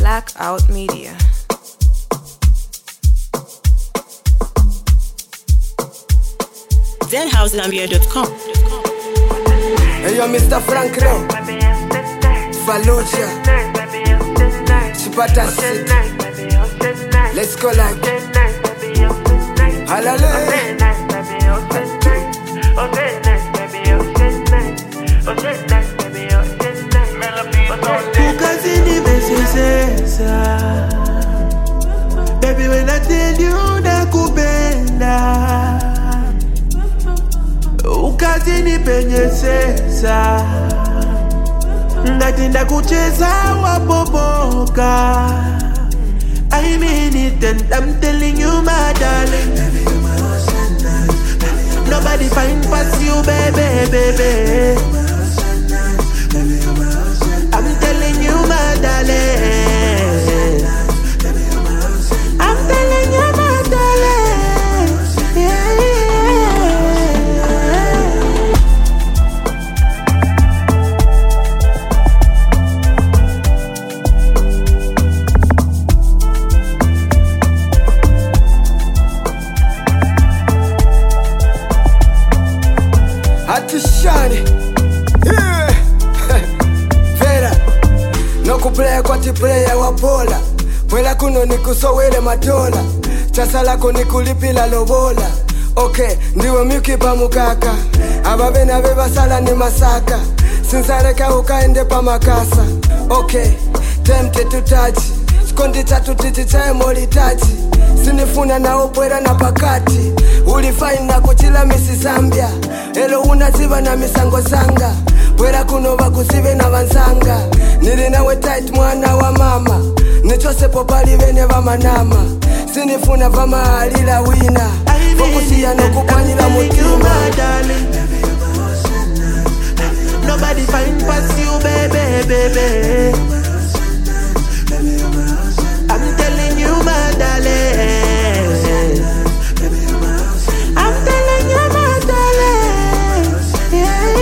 Blackout Media. ZenHouseZambia.com. Hey yo, Mr. Frank Ray, Fallujah, Chipata City. Let's go like Hallelujah. Ukazini mesesesa Baby, when I tell you nakupenda Ukazini penyesesa Ngatinda kucheza wapopoka I mean it and I'm telling you my darling Nobody find past you baby, baby I'm telling you my darling I'm telling you my darling yeah, Hatishani Vera Nokuplaya kwa tiplaya wapola Mwela kuno nikusowele matola Chasa lako nikulipila lobola Okay, ndiwe myukipa mukaka Ababena bebasala ni masaka Sinzareka ukaende pa makasa Okay, tempted to touch Skondi tatu titi chae moli touch Sinifuna na opwera na pakati Ulifaini na kuchila misi Zambia Elo unaziba na misango sanga Wera kuno bakusibe na bansanga Nili nawe tight mwana wa mama Nichose popali vene vamanama Sinifuna vama alila wina Fokusia no kupanyila mutima Nobody find past you baby, baby I'm telling you my darling I'm telling you my darling yeah,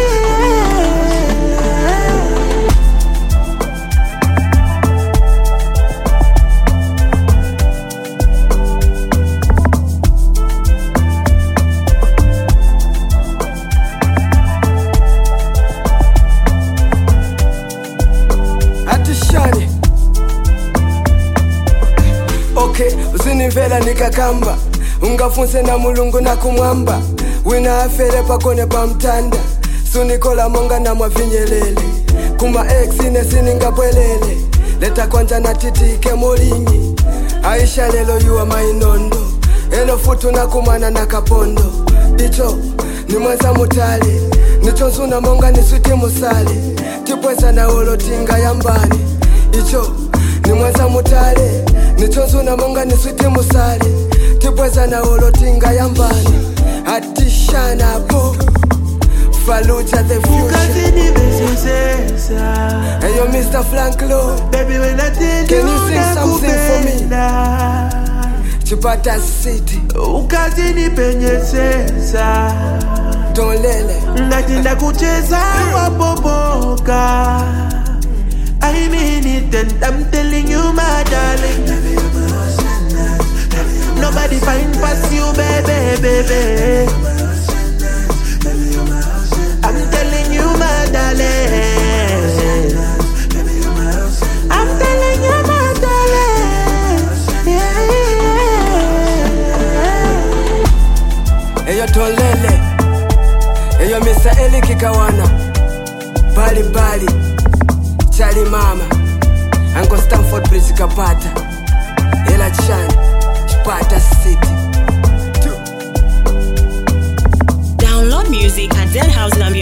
Hatishani Okay, usinivela nikakamba Ungafunse na mulungu na kumwamba Wina afere pakone pa mtanda Sunikola monga na mwavinyelele Kuma ex inesini ngapwelele Leta kwanja na titike molinyi Aisha lelo yuwa mainondo Elo futu na kumana na kapondo Icho ni mwanza mutali Nicho nsuna monga ni switi musali Tipweza na olo tinga yambani Icho ni mwanza mutali Nicho nsuna monga ni switi musali Tipweza na olo tinga yambani Hatishana po Fallujah the future Ukazini mesesesa Hey yo Mr. Frank Low Baby, when I tell Can you you sing something for me? nakupenda Chipata City Ukazini penyesesa Dolele Ngatinda kucheza wapopoka I mean it and I'm telling you my darling Nobody find past you baby, baby I'm telling you my darling I'm telling you my darling yeah, Eyo Dolele Eyo Mr. Eli Kikawana Bali Bali Charlie Mama Uncle Stanford Bridge Kapata Ela Chani Chipata City Download music at ZenHouseZambia.com.